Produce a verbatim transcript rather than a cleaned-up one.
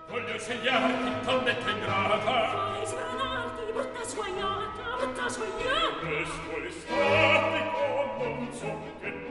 Voglio segliarti, tonnetta ingrata. Fai sgranarti, brutta sguaiata, brutta sguaiata. Resto estatico, non so che